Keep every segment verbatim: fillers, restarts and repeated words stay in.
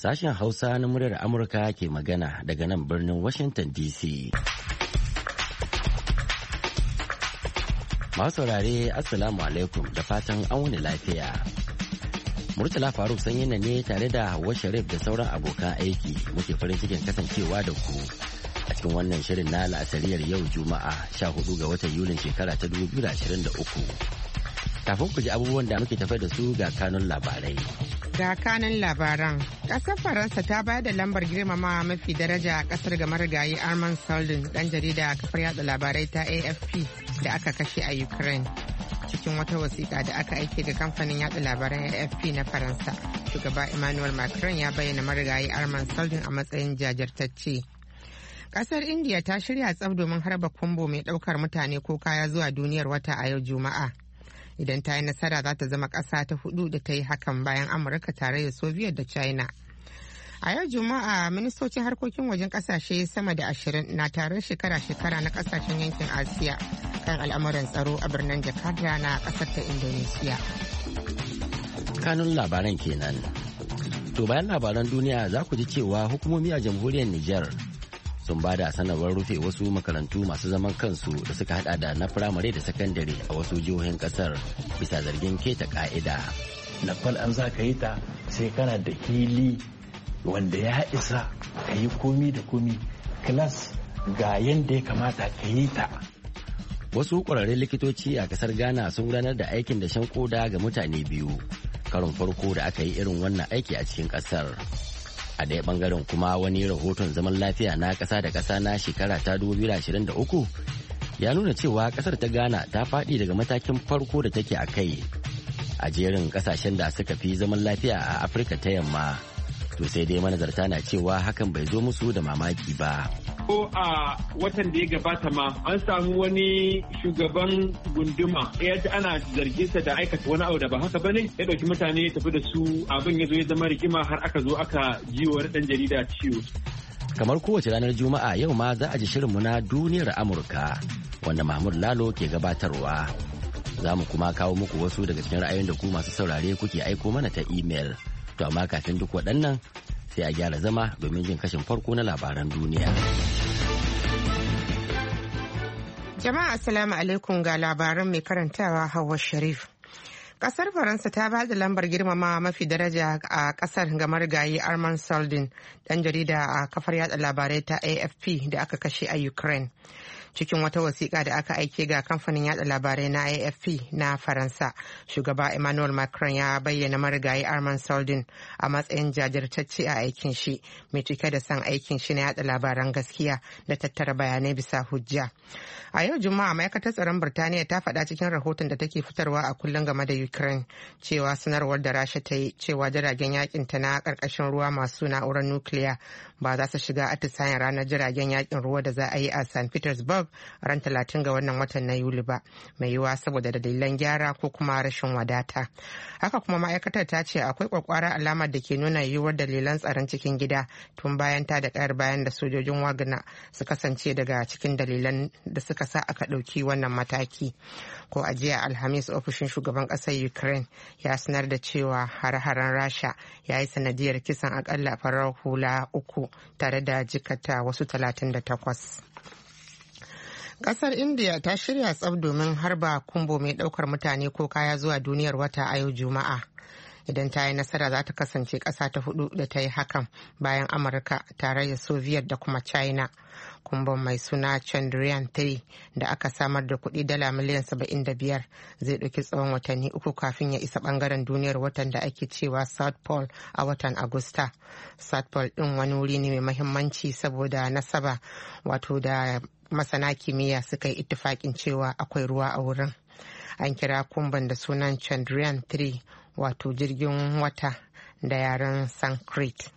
Sashen Hausa na muryar Amurka ke magana daga nan birnin Washington D C. Masu saurare Assalamu alaikum da fatan an wuni lafiya. Murtala Faruk Sanyina ne tare da Hauwa Sharif da sauran abokan aiki muke farin cikin kasancewa da ku a cikin wannan shirin na la'asariyar yau Juma'a sha hudu ga watan Yulin shekara ta dubu biyu da ashirin da uku. Kafin ku ji abubuwan da muke tafe da su ga kanun labarai. Ga kanun labaran, ƙasar Faransa ta bayar da lambar girmama mafi daraja a ƙasar ga marigayi Armand Saldin, ɗan jarida a kafar yatsa labarai ta A F P da aka kashe a Ukraine. Cikin wata wasiƙa da aka aike ga kamfanin yatsa labaran A F P na Faransa, shugaba Emmanuel Macron ya bayyana marigayi Armand Saldin a matsayin jajirtacce. Ƙasar India ta shirya tsab domin harba kumbo mai ɗaukar mutane ko kaya zuwa duniyar wata a yau Juma'a. Idan ta yi nasara za ta zama ƙasa ta hudu da ta yi hakan bayan Amurka, tarayyar Soviet da China. A yau Juma'a ministocin harkokin wajen ƙasashe sama da ashirin na taron shekara-shekara na ƙasashen yankin Asiya kan al'amuran tsaro a birnin Jakarta na ƙasar ta Indonesia. Kanun labaran kenan. To bayan labaran duniya za ku ji cewa hukumomi a jamhuriyar Nijar sun ba da sanarwar rufe wasu makarantu masu zaman kansu da suka hada da na firamare da sakandare a wasu jihohin kasar bisa zargin keta ka'ida. Na kwal an za ka yi ta sai kana da hili wanda ya isa ka yi komi da komi, kilas ga yadda ya kamata ka yi ta. Wasu ƙwararrun likitoci a kasar Ghana sun gudanar da aikin dashen koda ga mutane biyu, karon farko da aka yi irin wannan aiki a cikin kasar. A ɗaya ɓangaren kuma wani rahoton zaman lafiya na ƙasa da ƙasa na shekara ta dubu biyu da ashirin da uku ya nuna cewa ƙasar ta Ghana ta faɗi daga matakin farko da take a kai a jerin ƙasashen da suka fi zaman lafiya a Afirka ta yamma. To sai dai manazarta na cewa hakan bai zo musu da mamaki ba. Ko a watan da ya gabata ma an samu wani shugaban gunduma ya ji ana zarginsa da aikata wani abu da ba haka bane, ya dauki mutane ya tafi da su, abin ya zo ya zama rigima har aka zo aka ji wa dan jarida ciwo. Kamar kowace ranar Juma'a yau ma za a ji shirinmu na duniyar Amurka wanda Mahmud Lalo ke gabatarwa. Za mu kuma kawo muku wasu daga cikin ra'ayoyin da ku masu saurare kuke aiko mana ta imel. To amma kafin duk waɗannan sai a gyara zama domin jin kashin farko na labaran duniya. Jama'a assalamu alaikum ga labaran mai karantawa Hauwa Sharif. Kasar Faransa ta ba da lambar girmama mafi daraja a kasar ga marigayi Armand Saldin, ɗan jarida a kafar yatsa labarai ta A F P da aka kashe a Ukraine. Cikin wata wasiƙa da aka aike ga kamfanin yatsa labarai na A F P na Faransa, shugaba Emmanuel Macron ya bayyana marigayi Armand Saldin a matsayin jajirtacce a aikin shi, mai cike da son aikin shi na yatsa labaran gaskiya da tattara bayanai bisa hujja. A yau Juma'a ma'aikatar tsaron Birtaniya ta faɗa cikin rahoton da take fitarwa a kullum game da Ukraine cewa sanarwar da Rasha ta yi cewa jiragen yakin ta na ƙarƙashin ruwa masu na'urar nukiliya ba za su shiga atisayen ranar jiragen yakin ruwa da za a yi a Saint Petersburg ran talatin ga wannan watan na Yuli ba, mai yiwuwa saboda dalilan gyara ko kuma rashin wadata. Haka kuma ma'aikatar ta ce akwai kwakwarar alamar da ke nuna yiwuwar dalilan tsaron cikin gida tun bayan ta da ƙayar bayan da sojojin Wagner su kasance daga cikin dalilan da suka sa aka ɗauki wannan mataki. Ko a jiya Alhamis ofishin shugaban ƙasar Ukraine ya sanar da cewa hare-haren Rasha ya yi sanadiyar kisan akalla farar hula uku tare da jikata wasu talatin da takwas. Kasar India ta shirya tsab domin harba kumbo mai daukar mutane ko kaya zuwa duniyar wata a yau Juma'a. Idan ta yi nasara za ta kasance ƙasa ta hudu da ta yi hakan bayan Amurka, tarayyar Soviet da kuma China. Kumbon mai suna Chandrayaan three da aka samar da kuɗi dala miliyan saba'in da biyar zai ɗauki tsawon watanni uku kafin ya isa ɓangaren duniyar watan da ake cewa South Pole a watan Agusta. South Pole ɗin wani wuri ne mai mahimmanci saboda nasaba, wato da masana kimiyya suka yi ittifaƙin cewa akwai ruwa a wurin. An kira kumban da sunan Chandrayaan three, wato jirgin wata da yaren Sanskrit.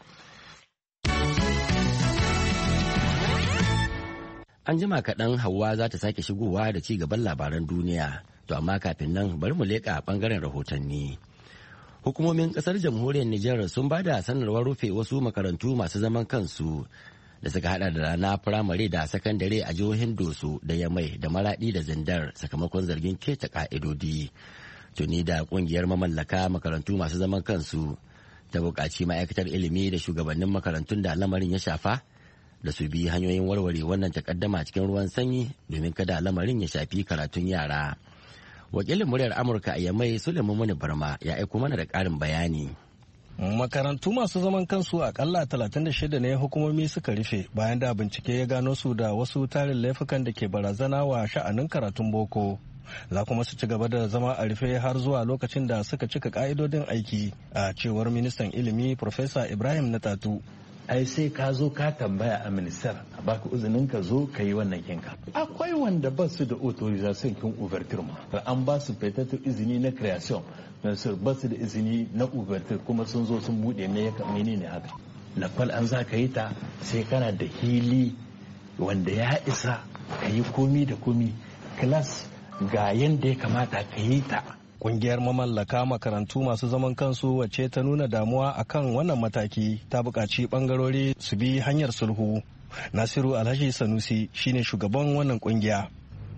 An jima kaɗan Hauwa za ta sake shigowa da ci gaban labaran duniya, to amma kafin nan bari mu leƙa ɓangaren rahotanni. Hukumomin ƙasar jamhuriyar Nijar sun ba da sanarwar rufe wasu makarantu masu zaman kansu da suka hada da na firamare da sakandare a jihohin Doso da Yamai da Maradi da Zindar sakamakon zargin keta ka'idodi. Tuni da kungiyar mamallaka makarantu masu zaman kansu ta buƙaci ma'aikatar ilimi da shugabannin makarantun da lamarin ya shafa da su bi hanyoyin warware wannan takaddama cikin ruwan sanyi domin kada lamarin ya shafi karatun yara. Wakilin muryar Amurka a Yamai Suleiman Muni Barma ya aiko mana da ƙarin bayani. Makarantu masu zaman kansu akalla talatin da shida ne hukumomi suka rufe bayan da bincike ya gano su da wasu tarin laifukan da ke barazana wa sha'anin karatun boko. Za kuma su ci gaba da zama a rufe har zuwa lokacin da suka cika ka'idodin aiki, a cewar ministan ilimi Profesa Ibrahim Natatu. ai sai ka zo ka tambaya a ministar a baka izinin ka zo ka yi wannan kinka. Akwai wanda ba su da authorization kin ouverture ma an ba su fetatar izini na creation ba su da izini na ouverture kuma sun zo sun bude ne ya kamene ne haka. Na kwal an za ka yi ta sai kana da hili wanda ya isa ka yi komi da komi class ga yanda ya kamata ka yi ta. Kungiyar mamallaka makarantu masu zaman kansu wacce ta nuna damuwa akan wannan mataki ta buƙaci ɓangarori su bi hanyar sulhu. Nasiru Alhaji Sanusi shine shugaban wannan kungiya.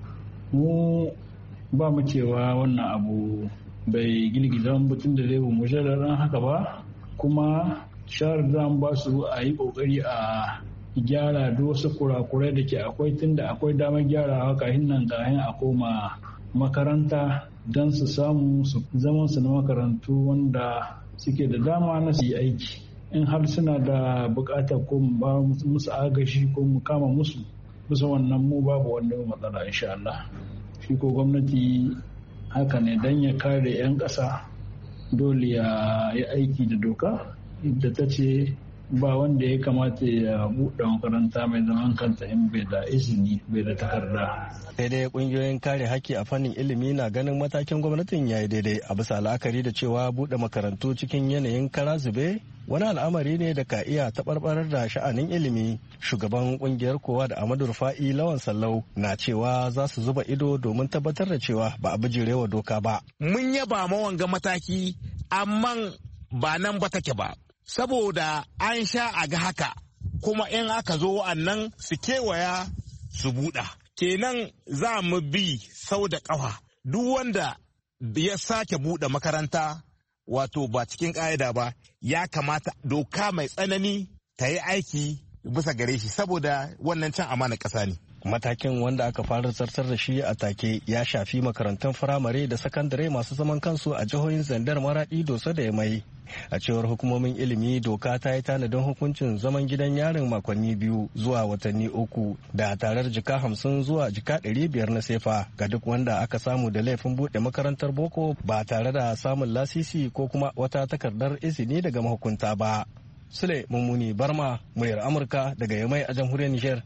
Mu ba mu cewa wannan abu bai girgiza mutum da zai mu shararan haka ba, kuma sharar zan ba su a yi ƙoƙari a gyara duk wasu kurakurai da ke akwai tunda akwai damar gyarawa kafin nan kayan a koma makaranta don su samu su zaman su na makarantu wanda suke da dama na su yi aiki. In har suna da bukatar ko mu ba musu agashi ko mu kama musu bisa wannan mu babu wanda matsala insha Allah. Shi ko gwamnati haka ne don ya kare 'yan ƙasa dole ya yi aiki da doka da ta ce ba wanda ya kamata ya buɗe makaranta mai zaman kanta in bai da izini bai da takarda. Daidai kungiyoyin kare haƙƙi a fannin ilimi na ganin matakin gwamnatin ya yi daidai a bisa la'akari da cewa buɗe makarantu cikin yanayin kara zube wani al'amari ne da ka iya taɓarɓarar da sha'anin ilimi. Shugaban kungiyar kowa da Amadu Rufa'i Lawan Sallau na cewa za su zuba ido domin tabbatar da cewa ba a bijirewa doka ba. Mun yaba mawanga mataki amma ba nan ba take ba. Saboda an sha a ga haka kuma in aka zo wa'annan su kewaya su buɗa. Kenan za mu bi sau da ƙafa duk wanda ya sake buɗe makaranta wato ba cikin ƙa'ida ba ya kamata doka mai tsanani ta yi aiki bisa gare shi saboda wannan can amana ƙasa ne. Matakin wanda aka fara zartar da shi a take ya shafi makarantun firamare da sakandare masu zaman kansu a jihohin Zandar, Maradi, Doso da Yamai. A cewar hukumomin ilimi doka ta yi tanadin hukuncin zaman gidan yarin makonni biyu zuwa watanni uku da tarar jika hamsin zuwa jika ɗari biyar na sefa ga duk wanda aka samu da laifin buɗe makarantar boko ba tare da samun lasisi ko kuma wata takardar izini daga mahukunta ba. Sule Mummuni Barma, muryar Amurka daga Yamai a jamhuriyar Nijar.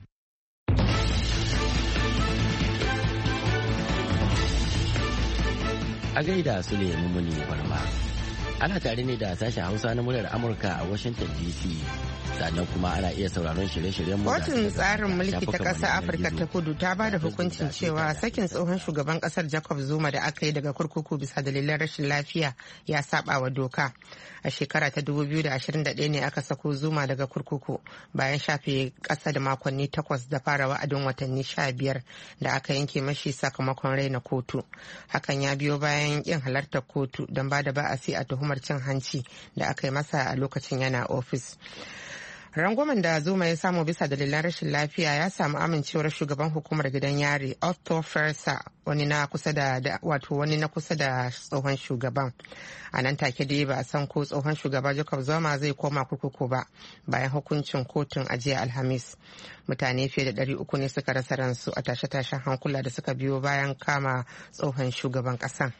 A gaida su ne mummuni barma. Ana tare ne da sashen Hausa na muryar Amurka a Washington D C. Sannan kuma ana iya sauraron shirye-shiryen mu. Kotun tsarin mulki ta ƙasar Afirka ta Kudu ta ba da hukuncin cewa sakin tsohon shugaban ƙasar Jacob Zuma da aka yi daga kurkuku bisa dalilan rashin lafiya ya saba wa doka. A shekara ta dubu biyu da ashirin da ɗaya ne aka sako Zuma daga kurkuku bayan shafe ƙasa da makonni takwas da fara wa'adin watanni sha biyar da aka yanke mashi sakamakon raina kotu. Hakan ya biyo bayan yin halartar kotu don ba da ba'asi a tuhumar cin hanci da aka yi masa a lokacin yana ofis. Rangwamen da Zuma ya samu bisa dalilan rashin lafiya ya samu amincewar shugaban hukumar gidan yari Otto Fersa, wani na kusa da wato wani na kusa da tsohon shugaban. A nan take dai ba a san ko tsohon shugaba Jacob Zuma zai koma kurkuku ba bayan hukuncin kotun a jiya Alhamis. Mutane fiye da ɗari uku ne suka rasa ransu a tashe-tashen hankula da suka biyo bayan kama tsohon shugaban ƙasan.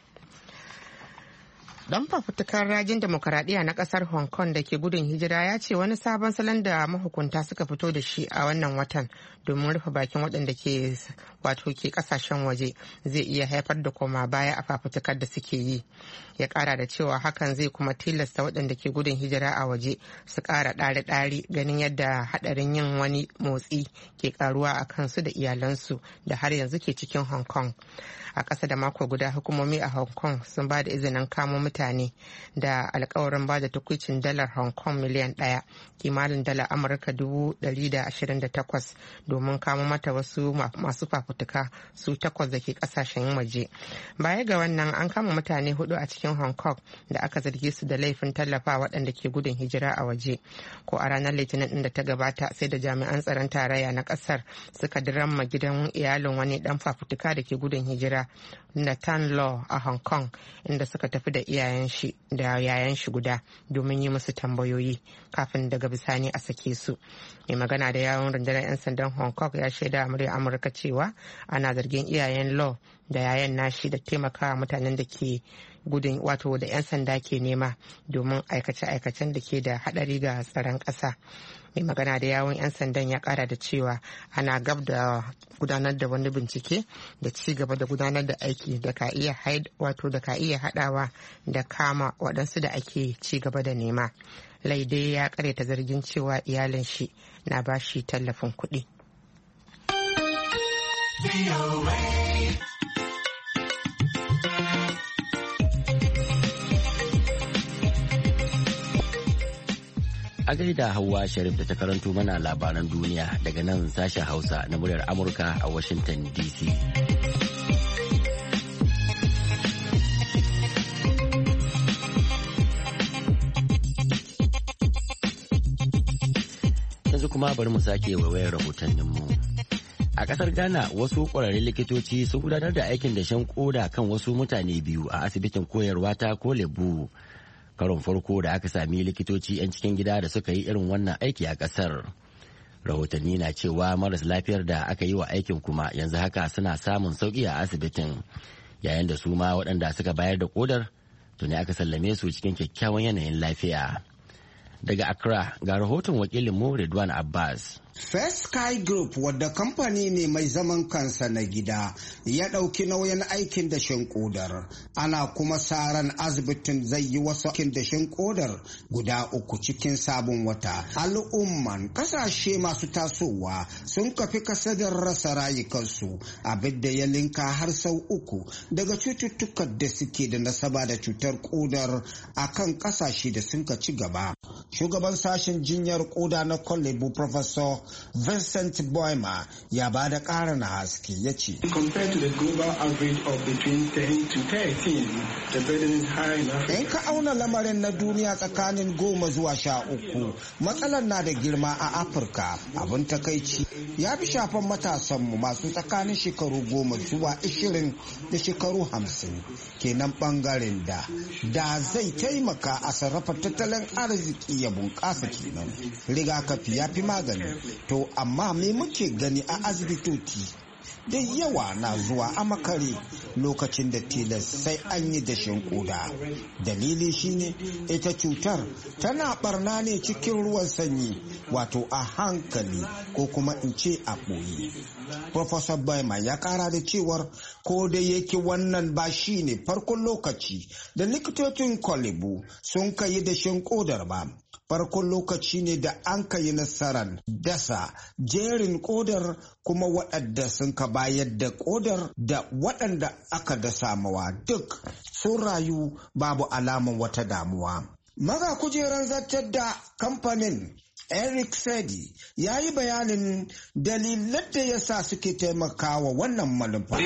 Dan fafutukar rajin demokaradiyya na kasar Hong Kong da ke gudun hijira ya ce wani sabon salon da mahukunta suka fito da shi a wannan watan domin rufe bakin waɗanda ke wato ke kasashen waje zai iya haifar da koma baya a fafutukar da suke yi. Ya kara da cewa hakan zai kuma tilasta waɗanda ke gudun hijira a waje su ƙara ɗari-ɗari ganin yadda haɗarin yin wani motsi ke karuwa a kansu da iyalansu da har yanzu ke cikin Hong Kong. A ƙasa da mako guda hukumomi a Hong Kong sun ba da izinin kamo mutane mutane da alkawarin ba da tukwicin dalar Hong Kong miliyan ɗaya, kimanin dalar Amurka dubu ɗari da ashirin da takwas, domin kama mata wasu masu fafutuka su takwas da ke kasashen waje. Baya ga wannan, an kama mutane hudu a cikin Hong Kong da aka zarge su da laifin tallafa waɗanda ke gudun hijira a waje. Ko a ranar Litinin ɗin da ta gabata sai da jami'an tsaron tarayya na ƙasar suka diramma gidan iyalin wani ɗan fafutuka da ke gudun hijira Nathan Law a Hong Kong, inda suka tafi da iyayen shi da yayan shi guda domin yi musu tambayoyi kafin daga bisani a sake su. Mai magana da yawon rundunar 'yan sandan Hong Kong ya shaida a muryar Amurka cewa ana zargin iyayen Law da yayan nashi da taimakawa mutanen da ke gudun wato da 'yan sanda ke nema domin aikace-aikacen da ke da hadari ga tsaron ƙasa. Mai magana da yawon 'yan sandan ya kara da cewa ana gab da gudanar da wani bincike da ci gaba da gudanar da aiki da ka iya wato da ka iya hadawa da kama waɗansu da ake ci gaba da nema. Laide ya karyata zargin cewa iyalin shi na bashi tallafin kuɗi. A gaida Hauwa Sharif da ta karanto mana labaran duniya daga nan sashen Hausa na muryar Amurka a Washington D C. Yanzu kuma bari mu sake waiwayar rahotanninmu. A kasar Ghana, wasu ƙwararrun likitoci sun gudanar da aikin dashen koda kan wasu mutane biyu a asibitin koyarwa ta Kolebu. Karon farko da aka sami likitoci 'yan cikin gida da suka yi irin wannan aiki a kasar. Rahotanni na cewa maras lafiyar da aka yi wa aikin kuma yanzu haka suna samun sauki a asibitin, yayin da su ma waɗanda suka bayar da kodar tuni aka sallame su cikin kyakkyawan yanayin lafiya. Daga Accra ga rahoton wakilin mu Ridwan Abbas. First Sky Group, wadda kamfani ne mai zaman kansa na gida, ya ɗauki nauyin aikin dashen kodar. Ana kuma sa ran asibitin zai yi wasu aikin dashen kodar guda uku cikin sabon wata. Al'umman kasashe masu tasowa sun kafi kasadar rasa rayukansu, abin da ya linka har sau uku daga cututtukan da suke da nasaba da cutar kodar a kan kasashe da sun ka ci gaba. Shugaban sashen jinyar koda na Kolebu, Professor Vincent Boima, ya ba da ƙarin haske ya ce. In ka auna lamarin na duniya tsakanin goma zuwa sha uku, matsalar na da girma a Afirka. Abin takaici ya fi shafan matasanmu masu tsakanin shekaru goma zuwa ishirin da shekaru hamsin. Kenan ɓangaren da da zai taimaka a sarrafa tattalin arziki ya bunƙasa kenan. Rigakafi ya fi magani. To amma me muke gani a asibitoci da yawa na zuwa a makare lokacin da tilas sai an yi dashen koda. Dalili shine ita cutar tana barna ne cikin ruwan sanyi, wato a hankali ko kuma in ce a ɓoye. Professor Baima ya kara da cewar ko da yake wannan ba shi ne farkon lokaci da likitocin Kolebu sun kai dashen kodar ba. Farkon lokaci ne da an ka yi nasarar dasa jerin kodar, kuma waɗanda sun ka bayar da kodar da waɗanda aka dasa mawa duk sun rayu babu alaman wata damuwa. Maza kujerar zartar da kamfanin Eric Sedi ya yi bayanin dalilan da ya sa suke taimakawa wannan manufa.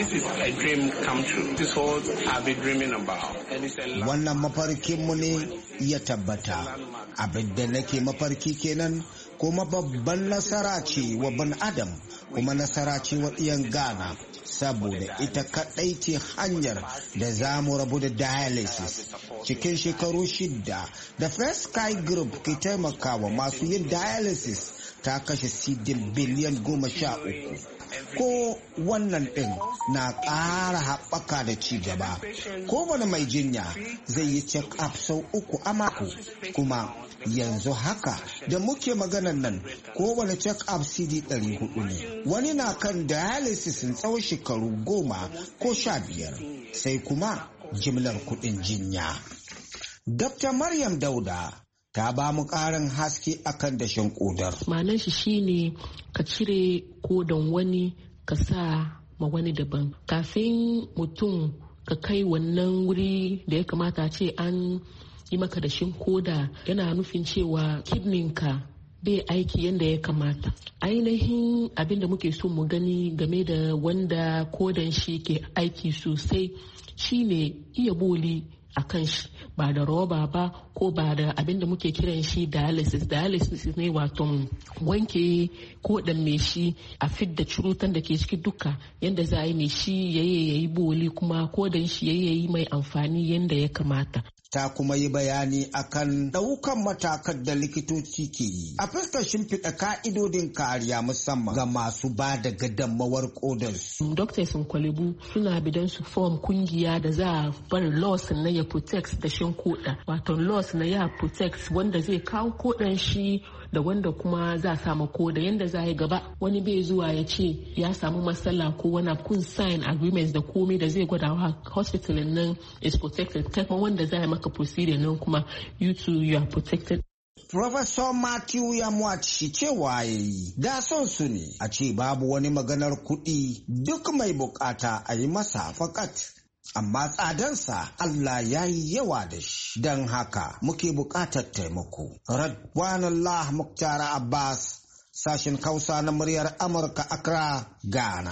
Wannan mafarkinmu ne ya tabbata. Abin da nake mafarki kenan, kuma babban nasara ce wa ban adam, kuma nasara ce wa ɗiyan Ghana, saboda ita kaɗai ce hanyar da za mu rabu da dialysis. Cikin shekaru shida da First Sky Group ke taimakawa masu yin dialysis ta kashe sidin biliyan goma sha uku. Ko wannan ɗin na ƙara haɓaka da ci gaba. Kowane mai jinya zai yi check-up sau uku a mako, kuma yanzu haka da muke maganan nan kowane check-up C D ɗari hudu ne. Wani na kan dialysis tsawon shekaru goma ko sha biyar, sai kuma jimlar kuɗin jinya. Dokta Maryam Dauda ta ba mu ƙarin haske akan dashen kodar. Ma'anar shi shine ka cire kodan wani ka sa ma wani daban. Kafin mutum ka kai wannan wuri da ya kamata ce an yi maka da shin koda, yana nufin cewa kidney ka bai aiki yadda ya kamata. Ainihin abin da muke so mu gani game da wanda kodan shi ke aiki sosai shine iya boli a kan shi, ba da roba ba ko ba da abin da muke kiran shi dialysis. Dialysis ne wato wanke kodan mai shi a fidda curutan da ke ciki duka, yadda za a yi mai shi yayi yayi boli kuma kodan shi yayi yayi mai amfani yadda ya kamata. Ta kuma yi bayani akan daukan matakan da likitoci ke yi a fuskar shimfiɗa ka'idodin kariya musamman ga masu ba da gadammawar kodarsu. Doctors Kwalibu suna bidan su form kungiya da za a bari laws na ya protect da shin koda, wato laws na ya protect wanda zai kawo kodan shi da wanda kuma za a samu koda, yanda za a yi gaba wani bai zuwa ya ce ya samu matsala ko wani kun sign agreements da komai da zai gwada wa hospital nan is protected, kai kuma wanda za a yi maka procedure nan kuma you too you are protected. Professor Matthew Yamwachi cewa yayi da son su ne a ce babu wani maganar kuɗi, duk mai bukata a yi masa fakat. Amma tsadansa Allah ya yi yawa da shi, don haka muke buƙatar taimako. Radwanullah Muktar Abbas, sashen Hausa na muryar Amurka, Accra, Ghana.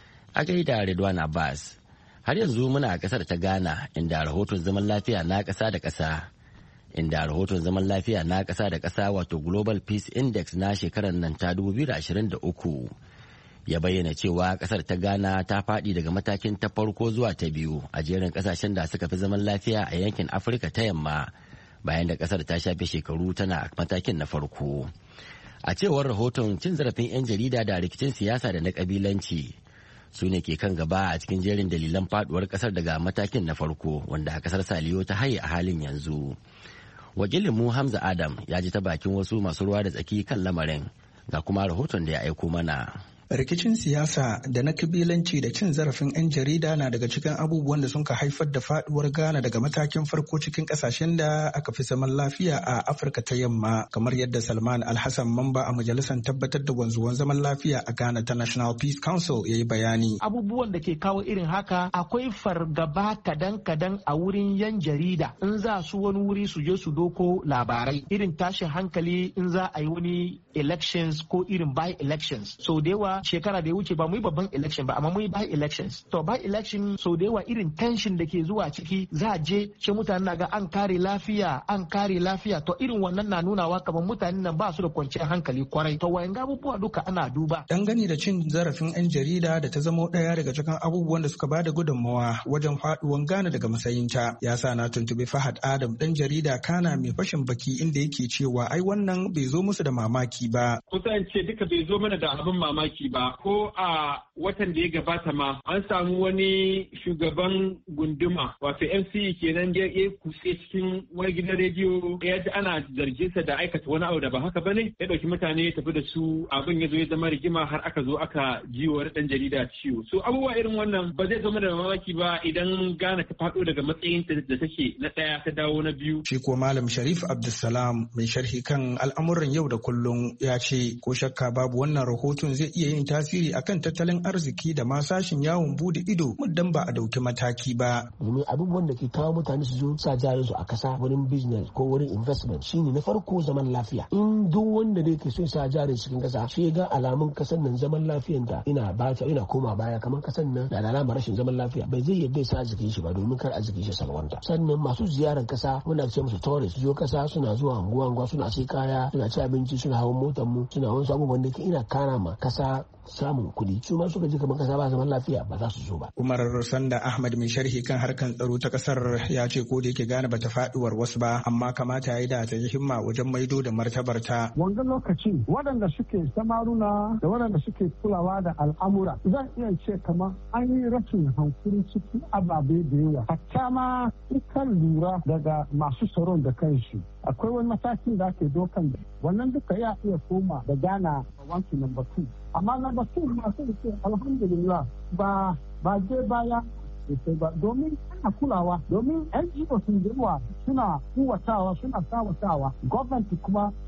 A gaida Ridwan Abbas, har yanzu muna a ƙasar ta Ghana inda rahoton zaman lafiya na ƙasa da ƙasa. Inda rahoton zaman lafiya na ƙasa da ƙasa wato Global Peace Index na shekarar nan ta dubu biyu da ashirin da uku. Ya bayyana cewa kasar ta Ghana ta faɗi daga matakin ta farko zuwa ta biyu a jerin kasashen da suka fi zaman lafiya a yankin Afirka ta yamma, bayan da kasar ta shafe shekaru tana matakin na farko. A cewar rahoton, cin zarafin 'yan jarida da rikicin siyasa da na kabilanci su ne ke kan gaba a cikin jerin dalilan faduwar kasar daga matakin na farko, wanda kasar Saliyo ta haye a halin yanzu. Wakilin mu Hamza Adam ya ji ta bakin wasu masu ruwa da tsaki kan lamarin, ga kuma rahoton da ya aiko mana. Rikicin siyasa da na kabilanci da cin zarafin 'yan jarida na daga cikin abubuwan da sun ka haifar da faduwar Ghana daga matakin farko cikin kasashen da aka fi zaman lafiya a Afirka ta yamma, kamar yadda Salman Alhassan, mamba a majalisar tabbatar da wanzuwan zaman lafiya a Ghana ta National Peace Council, ya yi bayani. Abubuwan da ke kawo irin haka, akwai fargaba kadan-kadan a wurin 'yan jarida in za su wani wuri su je su doko labarai, irin tashin hankali in za a yi wani elections ko irin by elections. So da yawa shekara da ya wuce ba mu yi babban election ba, amma mu yi by elections. To by election so da yawa irin tension da ke zuwa ciki, za a je ce mutane na ga an kare lafiya an kare lafiya, to irin wannan na nunawa kamar mutanen nan ba su da kwanciyar hankali kwarai. To wayan abubuwa duka ana duba. Dangane da cin zarafin 'yan jarida da ta zamo ɗaya daga cikin abubuwan da suka bada gudunmawa wajen faduwan Ghana daga matsayinta, ya sa na tuntubi Fahad Adam, dan jarida kana mai fashin baki, inda yake cewa ai wannan bai zo musu da mamaki ba. Kusan ce duka bai zo mana da abin mamaki ba. Ko a watan da ya gabata ma an samu wani shugaban gunduma wato M C E kenan da ya kutse cikin wani gidan rediyo, ya ji ana zargin sa da aikata wani abu da ba haka bane, ya dauki mutane ya tafi da su, abin ya zo ya zama rigima har aka zo aka ji wa dan jarida ciwo. So abubuwa irin wannan ba zai zama da mamaki ba idan Ghana ta faɗo daga matsayin da take na ɗaya ta dawo na biyu. Shi ko Malam Sharif Abdulsalam, mai sharhi kan al'amuran yau da kullum, ya ce ko shakka babu wannan rahoton zai iya yin tasiri akan tattalin arziki da ma sashin yawon bude ido muddin ba a dauki mataki ba. Domin abubuwan da ke kawo mutane su zo sa jarin su a kasa wurin business ko wurin investment shine na farko zaman lafiya. In duk wanda da ke so sa jarin cikin kasa shi ga alamun kasan nan zaman lafiyan ta ina ba ta ina koma baya, kamar kasan nan da alamar rashin zaman lafiya, bai zai yadda sa arzikin shi ba domin kar arzikin shi salwanta. Sannan masu ziyarar kasa muna ce musu tourist, zo kasa suna zuwa anguwa anguwa suna sai kaya, suna ci abinci, suna hawan motar mu, suna wasu abubuwan da ke ina kana ma kasa samun kuɗi. Su ma suka ji kamar kasa ba zaman lafiya ba za su zo ba. Umar Sanda Ahmad, mai sharhi kan harkan tsaro ta kasar, ya ce ko da yake Ghana bata faduwar wasu ba, amma kamata ya yi da ta yi himma wajen maido da martabar ta. Wannan lokacin waɗanda suke samaruna da waɗanda suke kulawa da al'amura, zan iya ce kamar an yi rashin hankuri cikin ababe da yawa. Hatta ma kan lura daga masu tsaron da kanshi, akwai wani matakin da ake dokan da wannan duka ya iya koma da Ghana wanki number two. Amma number two masu ce alhamdulillah ba ba je baya sosai ba, domin ana kulawa, domin N G O sun yawa suna kuwatawa suna sawatawa, gwamnati kuma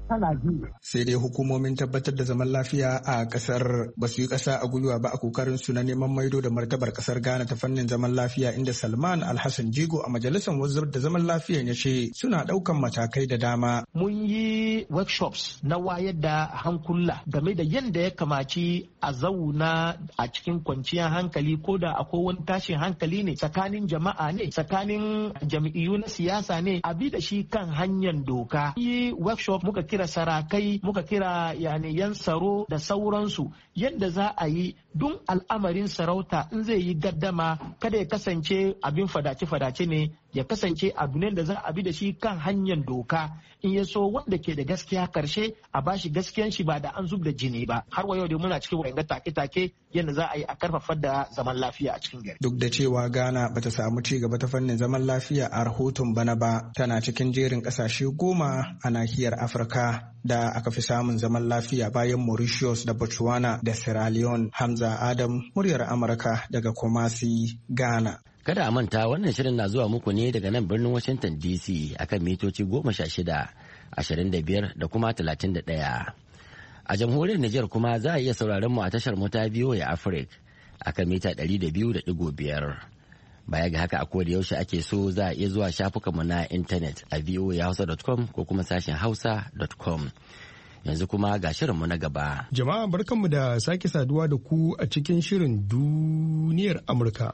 tana ji. Sai dai hukumomin tabbatar da zaman lafiya a kasar ba su yi kasa a gwiwa ba a kokarin su na neman maido da martabar kasar Ghana ta fannin zaman lafiya, inda Salman Alhassan Jigo a majalisar wanzar da zaman lafiya ya ce suna daukan matakai da dama. Mun yi workshops na wayar da hankula game da yadda ya kamaci a zauna a cikin kwanciyar hankali, ko da akwai wani tashin hankali ne tsakanin jama'a ne tsakanin jam'iyyu na siyasa ne a bi da shi kan hanyar doka. Yi workshop muka kira sarakai, muka kira yani yan tsaro da sauransu, yadda za a yi duk al'amarin sarauta in zai yi gaddama kada ya kasance abin fadace-fadace ne, ya kasance abu ne da za a bi da shi kan hanyar doka. In ya so wanda ke da gaskiya karshe a bashi gaskiyan shi ba da an zub da jini ba. Har wa yau dai muna cikin wa'anga take-take yadda za a yi a karfafa da zaman lafiya a cikin gari. Duk da cewa Ghana bata samu ci gaba ta fannin zaman lafiya a rahoton bana ba, tana cikin jerin kasashe goma a nahiyar Afirka da aka fi samun zaman lafiya bayan Mauritius da Botswana da Sierra Leone. Hamza Adam, muryar Amurka daga Kumasi, Ghana. Kada a manta wannan shirin na zuwa muku ne daga nan birnin Washington D C akan mitoci goma sha shida, ashirin da biyar da kuma talatin da ɗaya. A jamhuriyar Nijar kuma za a iya sauraron mu a tashar mu ta V O A Africa akan mita ɗari da biyu da ɗigo biyar. Baya ga haka a koda yaushe ake so za a iya zuwa shafukanmu na intanet a voa hausa dot com ko kuma sashen hausa dot com. Yanzu kuma ga shirinmu na gaba. Jama'a barkanmu da sake saduwa da ku a cikin shirin duniyar Amurka.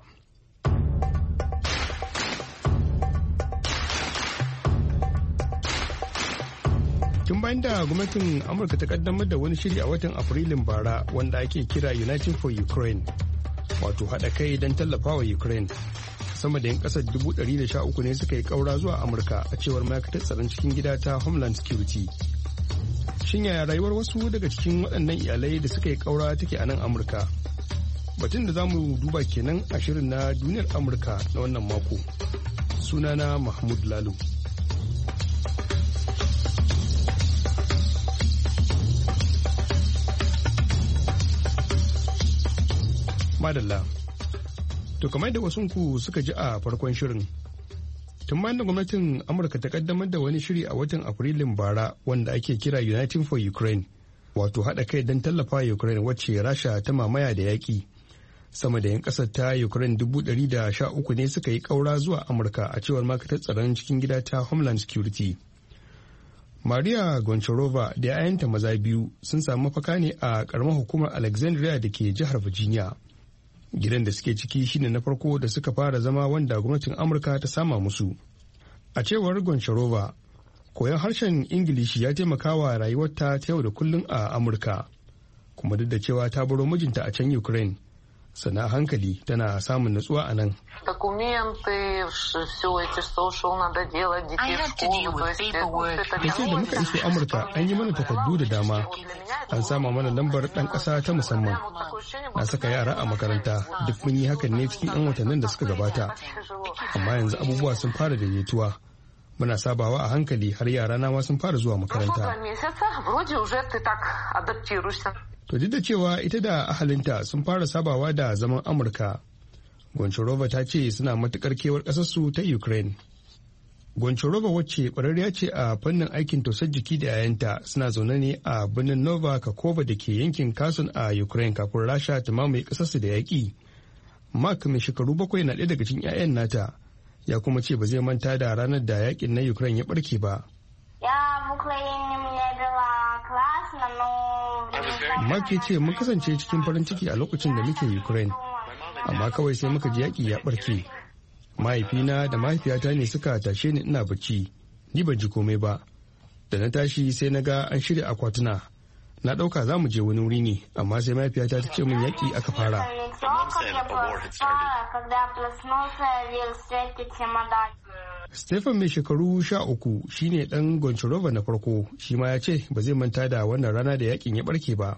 Tun bayan da gwamnatin Amurka ta kaddamar da wani shiri a watan Afrilun bara wanda ake kira United for Ukraine, wato haɗa kai don tallafawa Ukraine, sama da 'yan ƙasar dubu ɗari da sha uku ne suka yi ƙaura zuwa Amurka a cewar ma'aikatar tsaron cikin gida ta Homeland Security. Shin yaya rayuwar wasu daga cikin waɗannan iyalai da suka yi ƙaura take a nan Amurka? Batun da za mu duba kenan a shirin na duniyar Amurka na wannan mako. Sunana Mahmud Lalo. Madalla. To kamar da wasunku suka ji a farkon shirin. Tun bayan da gwamnatin Amurka ta kaddamar da wani shiri a watan Afrilun bara wanda ake kira United for Ukraine, wato haɗa kai don tallafa Ukraine wacce Rasha ta mamaya da yaƙi. Sama da 'yan ƙasar ta Ukraine dubu ɗari da sha uku ne suka yi ƙaura zuwa Amurka a cewar ma'aikatar tsaron cikin gida ta Homeland Security. Maria Goncharova da 'ya'yanta maza biyu sun samu mafaka ne a ƙaramar hukumar Alexandria da ke jihar Virginia. Gidan da suke ciki shine na farko da suka fara zama wanda gwamnatin Amurka ta sama musu. A cewar Goncharova, koyon harshen Ingilishi ya taimaka wa rayuwarta ta yau da kullum a Amurka, kuma duk da cewa ta baro mijinta a can Ukraine, sana hankali tana samun natsuwa a nan. Ya ce da muka iso Amurka an yi mana takardu da dama, an sama mana lambar ɗan ƙasa ta musamman. Na saka yara a makaranta, duk mun yi hakan ne cikin 'yan watannin da suka gabata. Amma yanzu abubuwa sun fara daidaituwa. Muna sabawa a hankali har yara na ma sun fara zuwa makaranta. To duk da cewa ita da ahalinta sun fara sabawa da zaman Amurka, Goncharova ta ce suna matukar kewar ƙasarsu ta Ukraine. Goncharova wacce ƙwararriya ce a fannin aikin tausar jiki da yayanta suna zaune ne a birnin Nova Kakova da ke yankin Kherson a Ukraine kafin Rasha ta mamaye ƙasarsu da yaƙi. Mark mai shekaru bakwai na ɗaya daga cikin 'ya'yan nata, ya kuma ce ba zai manta da ranar da yaƙin na Ukraine ya ɓarke ba. Mark ya ce mun kasance cikin farin ciki a lokacin da muke Ukraine, amma kawai sai muka ji yaƙi ya ɓarke. Mahaifina da mahaifiyata ne suka tashe ni ina bacci, ni ban ji komai ba. Da na tashi sai na ga an shirya akwatuna. Na ɗauka za mu je wani wuri ne, amma sai mahaifiyata ta ce min yaƙi aka fara. Stefan mai shekaru sha uku shine ɗan Goncharova na farko, shi ma ya ce ba zai manta da wannan rana da yakin ya barke ba.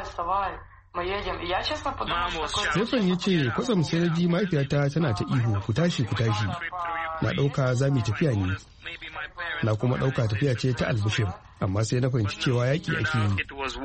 Stefan ya ce kwatsam sai na ji mahaifiyata tana ta ihu ku tashi ku tashi. Na ɗauka za mu tafiya ne. Na kuma ɗauka tafiya ce ta albishir, amma sai na fahimci cewa yaƙi ake yi.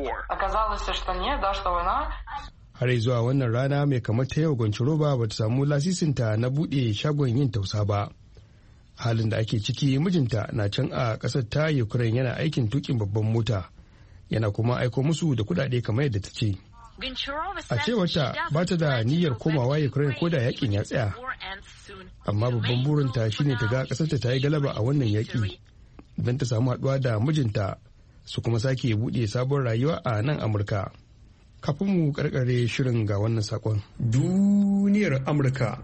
Har zuwa wannan rana mai kamar ta yau Goncharova ba ta samu lasisinta na buɗe shagon yin tausa ba. halin da ake ciki mijinta na can a ƙasar ta Ukraine yana aikin tukin babban mota yana kuma aiko musu da kuɗaɗe kamar yadda ta ce. A cewarta ba ta da niyyar komawa Ukraine ko da yakin ya tsaya, amma babban burinta shine ta ga ƙasarta ta yi galaba a wannan yaƙi don ta samu haɗuwa da mijinta su kuma sake buɗe sabon rayuwa a nan Amurka. Kafin mu karkare shirin ga wannan sakon. Duniyar Amurka.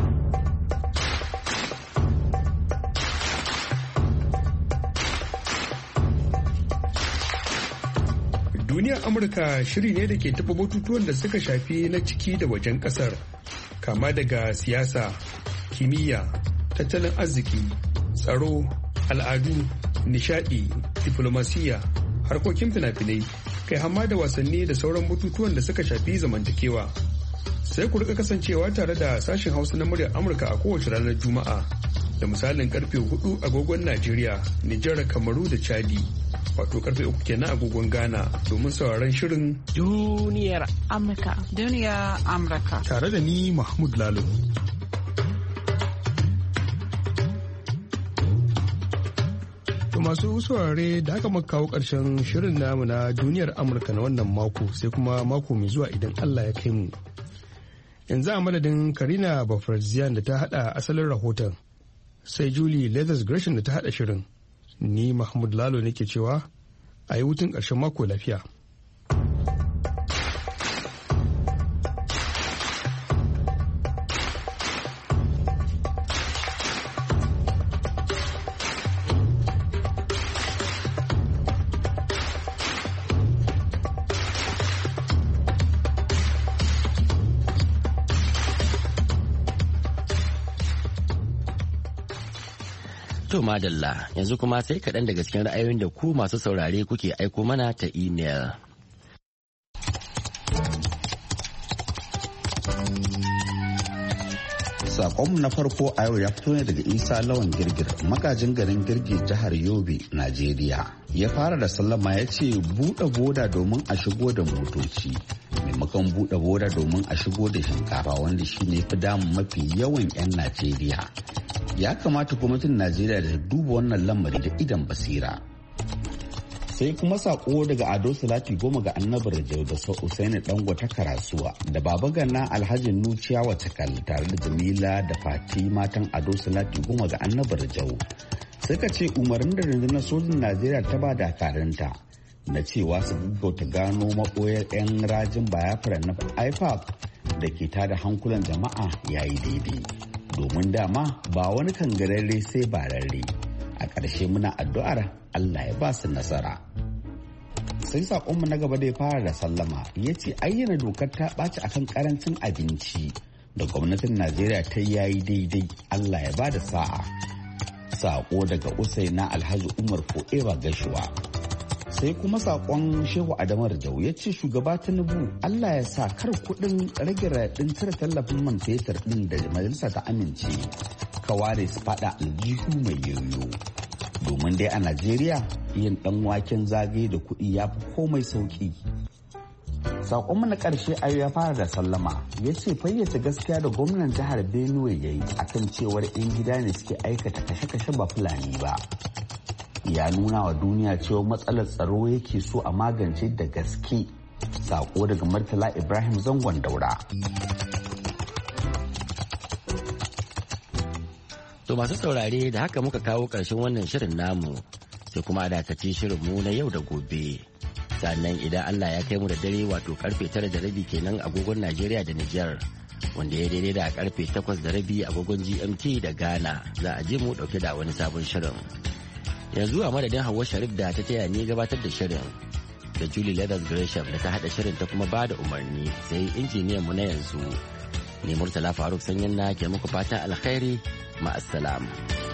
Duniyar Amurka shiri ne da ke taɓa batutuwan da suka shafi na ciki da wajen ƙasar, kama daga siyasa, kimiyya, tattalin arziki, tsaro, al'adu, nishadi, diflomasiyya, harkokin fina-finai, kai hamma da wasanni da sauran batutuwan da suka shafi zamantakewa. Sai ku rika kasancewa tare da sashen Hausa na muryar Amurka a kowace ranar Juma'a da misalin karfe hudu agogon Najeriya, Nijar, Kamaru da Chadi. Wato karfe uku kenan agogon Ghana domin sauraron shirin Duniyar Amurka. Duniyar Amurka. Tare da ni Mahmud Lalo. Masu saurare da haka muka kawo ƙarshen shirin namu na Duniyar Amurka na wannan mako sai kuma mako mai zuwa idan Allah ya kai mu. Yanzu a madadin Karina Bafarziyan da ta hada asalin rahoton sai Julie Leathers Gresham da ta hada shirin. Ni Mahmud Lalo nake cewa a yi hutun ƙarshen mako lafiya. To madalla yanzu kuma sai kaɗan daga cikin ra'ayoyin da ku masu saurare kuke aiko mana ta imel. Sakonmu na farko a yau ya fito ne daga Isa Lawan Girgir, magajin garin Girgir jihar Yobe, Najeriya. Ya fara da sallama ya ce buɗe boda domin a shigo da motoci. Maimakon buɗe boda domin a shigo da shinkafa wanda shi ne fi damun mafi yawan 'yan Najeriya. Ya kamata gwamnatin Najeriya da duba wannan lamari da idan basira. Sai kuma sako daga Ado Salati goma ga Annabi Rajau da Sa Usaini Dangote Karasuwa da Baba Gana Alhaji Nuciya Watakal tare da Jamila da Fati matan Ado Salati goma ga Annabi Rajau. Suka ce umarnin da rundunar sojin Najeriya ta ba dakaranta na cewa su gaggauta gano maɓoyar 'yan rajin Biafra na I P A P da ke tada hankulan jama'a yayi daidai. Domin dama ba wani kangararre sai bararre. A ƙarshe muna addu'ar Allah ya ba su nasara. Sai saƙonmu na gaba da ya fara da sallama ya ce ayyana dokar ta ɓaci akan ƙarancin abinci da gwamnatin Najeriya ta yayi daidai, Allah ya ba da sa'a. Saƙo daga Usaina Alhaji Umar Fo'ewa Gashuwa. Sai kuma saƙon Shehu Adamar Jau ya ce shugaba Tinubu Allah ya sa kar kuɗin rage raɗin cire tallafin man fetur ɗin da majalisa ta amince ka ware su faɗa aljihu mai yoyo. Domin dai a Najeriya yin ɗan waken zagaye da kuɗi ya fi komai sauƙi. Saƙonmu na ƙarshe ayo ya fara da sallama ya ce fayyace gaskiya da gwamnan jihar Benue ya yi akan cewar 'yan gida ne suke aikata kashe-kashe ba Fulani ba. Ya nuna wa duniya cewa matsalar tsaro yake so a magance da gaske. Sako daga Murtala Ibrahim Zangon Daura. To masu saurare da haka muka kawo ƙarshen wannan shirin namu sai kuma a dakaci shirin mu na yau da gobe. Sannan idan Allah ya kai mu da dare wato karfe tara da rabi kenan agogon Najeriya da Nijar wanda ya daidai da karfe takwas da rabi agogon G M T da Ghana za a je mu dauke da wani sabon shirin. Yanzu a madadin Hauwa Sharif da ta taya ni gabatar da shirin da Julie Leathers Gresham da ta hada shirin ta kuma ba da umarni sai injiniyan mu na yanzu ne Murtala Faruk Sanyin na ke muku fatan alkhairi ma'assalam.